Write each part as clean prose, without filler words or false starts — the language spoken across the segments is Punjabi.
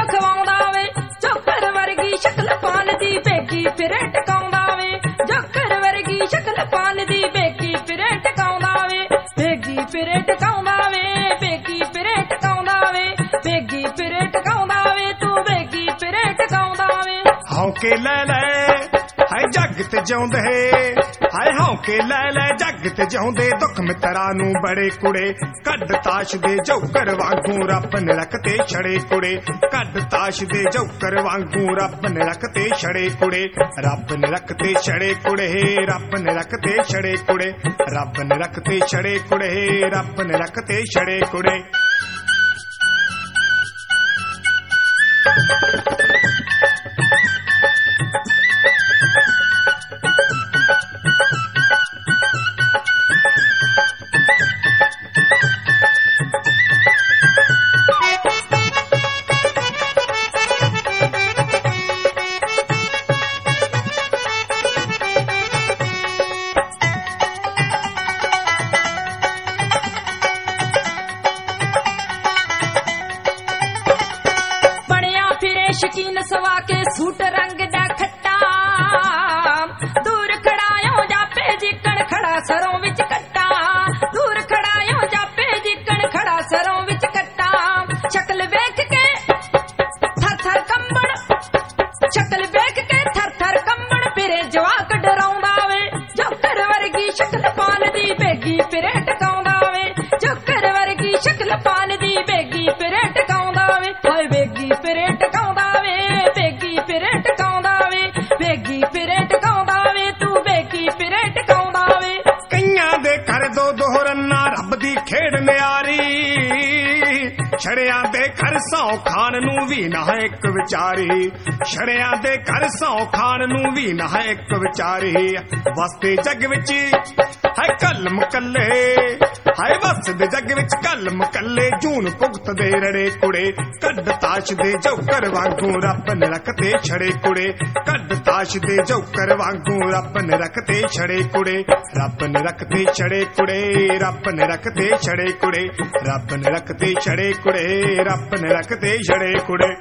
ਖਵਾਉਂਦਾ ਵੇ ਜੋਕਰ ਵਰਗੀ ਸ਼ਕਲ ਪਾਨ ਦੀ ਬੇਗੀ ਫਿਰੇ ਟਕਾਉਂਦਾ ਵੇ ਜੋਕਰ ਵਰਗੀ ਸ਼ਕਲ ਪਾਨ ਦੀ ਬੇਗੀ ਫਿਰੇ ਟਕਾਉਂਦਾ ਵੇ ਬੇਗੀ ਫਿਰੇ ਟਕਾਉਂਦਾ ਵੇ ਬੇਗੀ ਫਿਰੇ ਟਕਾਉਂਦਾ ਵੇ ਬੇਗੀ ਫਿਰੇ ਟਕਾਉਂਦਾ ਵੇ ਤੂੰ ਬੇਗੀ ਫਿਰੇ ਟਕਾਉਂਦਾ ਵੇ ਹੌਕੇ ਲੈ ਲੈ ਹਾਏ ਜੱਗ ਤੇ ਜਿਉਂਦੇ ਹਾਏ ਹੌਕੇ ਲੈ ਲੈ ਜੱਗ ਤੇ ਜਿਉਂਦੇ ਦੁੱਖ ਮਿੱਤਰਾਂ ਨੂੰ ਬੜੇ ਕੁੜੇ ਕੱਢ ਤਾਸ਼ ਦੇ ਜੋਕਰ ਵਾਂਗੂ ਰੱਬ ਨੇ ਰੱਖ ਤੇ ਛੜੇ ਕੁੜੇ ਕੱਢ ਤਾਸ਼ ਦੇ ਜੋਕਰ ਵਾਂਗੂ ਰੱਬ ਨੇ ਰੱਖ ਤੇ ਛੜੇ ਕੁੜੇ ਰੱਬ ਨੇ ਰੱਖ ਤੇ ਛੜੇ ਕੁੜੇ ਰੱਬ ਨੇ ਰੱਖ ਤੇ ਛੜੇ ਕੁੜੇ ਰੱਬ ਨੇ ਰੱਖ ਤੇ ਛੜੇ ਕੁੜੇ ਰੱਬ ਨੇ ਰੱਖ ਤੇ ਛੜੇ ਕੁੜੇ ਸ਼ਕੀਨ ਸਵਾ ਕੇ ਸੂਟ ਰੰਗ ਦਾ ਖੱਟਾ ਦੂਰ ਖੜਾਇਓ ਜਾਪੇ ਜਿੱਕਣ ਖੜਾ ਸਰੋਂ ਵਿੱਚ ਕੱਟਾ ਦੂਰ ਖੜਾਇਓ ਜਾਪੇ ਜਿੱਕਣ ਖੜਾ ਸਰੋਂ ਵਿੱਚ ਕੱਟਾ ਸ਼ਕਲ ਵੇਖ ਕੇ ਥਰ ਥਰ ਕੰਬਣ ਸ਼ਕਲ ਵੇਖ ਕੇ ਥਰ ਥਰ ਕੰਬਣ ਫਿਰੇ ਜਵਾਕ ਡਰਾਉਂਦਾ ਵੇ ਜੋਕਰ ਵਰਗੀ ਸ਼ਕਲ ਪਾਨ ਦੀ ਬੇਗੀ ਫਿਰੇ ਟਕਾਉਂਦਾ ਵੇ ਜੋਕਰ ਵਰਗੀ ਸ਼ਕਲ ਪਾਨ ਦੀ ਬੇਗੀ ਫਿਰੇ ਟਕਾਉਂਦਾ ਵੇ ਹਾਏ ਬੇਗੀ ਫਿਰੇ ਟਕਾਉਂਦਾ ਬੇਗੀ ਫਿਰੇ ਟਕਾਉਂਦਾ ਵੇ ਬੇਗੀ ਫਿਰੇ ਟਕਾਉਂਦਾ ਵੇ ਤੂੰ ਬੇਗੀ ਫਿਰੇ ਟਕਾਉਂਦਾ ਵੇ ਕਈਆਂ ਦੇ ਘਰ ਦੋ ਦੋਹਰਨਾ ਰੱਬ ਦੀ ਖੇਡ ਨਿਆਰੀ ਛੜਿਆਂ ਦੇ ਘਰ ਸੌ ਖਾਣ ਨੂੰ ਵੀ ਨਾ ਇੱਕ ਵਿਚਾਰੀ ਛੜਿਆਂ ਦੇ ਘਰ ਸੌ ਖਾਣ ਨੂੰ ਵੀ ਨਾ ਇੱਕ ਵਿਚਾਰੀ ਵਸਦੇ ਜੱਗ ਵਿੱਚ ਹੈ ਕਲਮ ਕੱਲੇ ਹਾਏ ਵਸਦੇ ਜੱਗ ਵਿੱਚ ਕਲਮ ਕੱਲੇ ਜੂਨ ਭੁਗਤਦੇ ਰੜੇ ਕੁੜੇ ਕੱਢ ਤਾਸ਼ ਦੇ ਜੋਕਰ ਵਾਂਗੂ ਰੱਬ ਨੇ ਰੱਖ ਤੇ ਛੜੇ ਕੁੜੇ ਕੱਢ ਤਾਸ਼ ਦੇ ਜੋਕਰ ਵਾਂਗੂ ਰੱਬ ਨੇ ਰੱਖ ਤੇ ਛੜੇ ਕੁੜੇ ਰੱਬ ਨੇ ਰੱਖ ਤੇ ਛੜੇ ਕੁੜੇ ਰੱਬ ਨੇ ਰੱਖ ਤੇ ਛੜੇ ਕੁੜੇ ਰੱਬ ਨੇ ਰੱਖ ਤੇ ਛੜੇ ਕੁੜੇ ਰੱਬ ਨੇ ਰੱਖ ਤੇ ਛੜੇ ਕੁੜੇ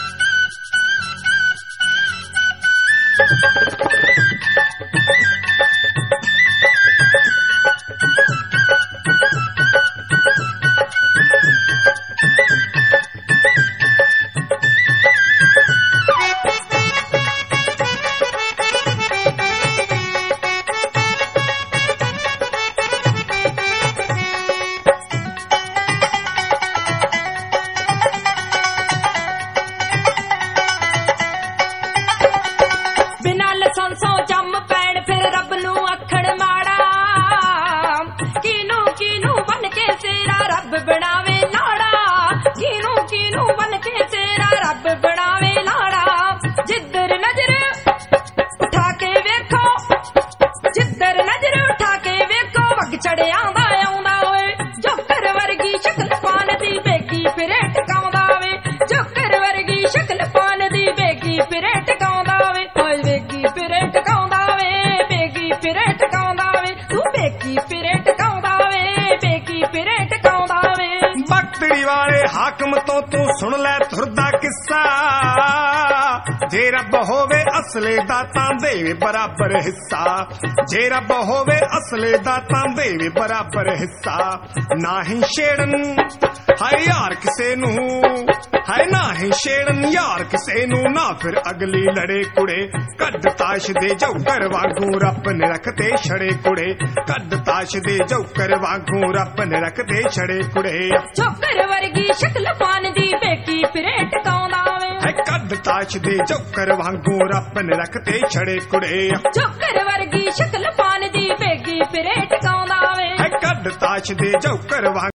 ਸੰਸੋਂ ਜੰਮ ਪੈਣ ਫਿਰ ਰੱਬ ਨੂੰ ਅੱਖਣ ਮਾੜਾ ਕਿਨੂੰ ਕਿਨੂੰ ਬਨ ਕੇ ਤੇਰਾ ਰੱਬ ਬਣਾਵੇ ਲਾੜਾ ਕਿਨੂੰ ਕਿਨੂੰ ਬਨ ਕੇ ਤੇਰਾ ਰੱਬ ਬਣਾਵੇ ਲਾੜਾ ਜਿੱਧਰ ਨਜ਼ਰ ਉਠਾ ਕੇ ਵੇਖੋ ਜਿੱਧਰ ਨਜ਼ਰ ਉਠਾ ਕੇ ਵੇਖੋ ਵਗ ਚੜਿਆਂ ਦਾ ਆਉਂਦਾ ਓਏ ਜੋਕਰ ਵਰਗੀ ਸ਼ਕਲ ਪਾਨ ਦੀ ਬੇਗੀ ਫਿਰੇ ਟਕਾਉਂਦਾ ਵੇ ਜੋਕਰ ਵਰਗੀ ਸ਼ਕਲ ਪਾਨ ਦੀ ਬੇਗੀ ਫਿਰੇ ਟਕਾਉਂਦਾ ਵੇ ਓਏ ਬੇਗੀ ਫਿਰੇ ਟਕਾਉਂਦਾ ਵੇ ਬੇਗੀ ਫਿਰੇ ਟਕਾਉਂਦਾ ਵੇ ਤੂੰ ਬੇਗੀ ਫਿਰੇ ਟਕਾਉਂਦਾ ਵੇ ਬੇਗੀ ਫਿਰੇ ਟਕਾਉਂਦਾ ਵੇ ਬਖਤੜੀ ਵਾਲੇ ਹਾਕਮ ਤੋਂ ਤੂੰ ਸੁਣ ਲੈ ਤੁਰਦਾ ਕਿੱਸਾ ਜੇ ਰੱਬ ਹੋਵੇ ਅਸਲੇ ਦਾ ਤਾਂ ਦੇਵੇ ਬਰਾਬਰ ਹਿੱਸਾ ਜੇ ਰੱਬ ਹੋਵੇ ਅਸਲੇ ਦਾ ਤਾਂ ਦੇਵੇ ਬਰਾਬਰ ਹਿੱਸਾ ਨਾ ਹੀ ਛੇੜਨ ਹਾਏ ਯਾਰ ਕਿਸੇ ਨੂੰ ਹਾਏ ਨਾ ਹੀ ਛੇੜਨ ਯਾਰ ਕਿਸੇ ਨੂੰ ਨਾ ਫਿਰ ਅਗਲੀ ਲੜੇ ਕੁੜੇ ਕੱਢ ਤਾਸ਼ ਦੇ ਜੋਕਰ ਵਾਂਗੂ ਰੱਬ ਨੇ ਰੱਖ ਤੇ ਛੜੇ ਕੁੜੇ ਕੱਢ ਤਾਸ਼ ਦੇ ਜੋਕਰ ਵਾਂਗੂ ਰੱਬ ਨੇ ਰੱਖ ਤੇ ਛੜੇ ਕੁੜੇ ਜੋਕਰ ਵਰਗੀ ਸ਼ਕਲ ਪਾਨ ਦੀ ਬੇਗੀ ਫਿਰੇ ਟਕਾਉਂਦਾ ਵੇ ਹੈ ਕੱਢ ਤਾਸ਼ ਦੇ ਜੋਕਰ ਵਾਂਗੂ ਰੱਬ ਨੇ ਰੱਖ ਤੇ ਛੜੇ ਕੁੜੇ ਜੋਕਰ ਵਰਗੀ ਸ਼ਕਲ ਪਾਨ ਦੀ ਬੇਗੀ ਫਿਰੇ ਟਕਾਉਂਦਾ ਵੇ ਹੈ ਕੱਢ ਤਾਸ਼ ਦੇ ਜੋਕਰ ਵਾਂਗੂ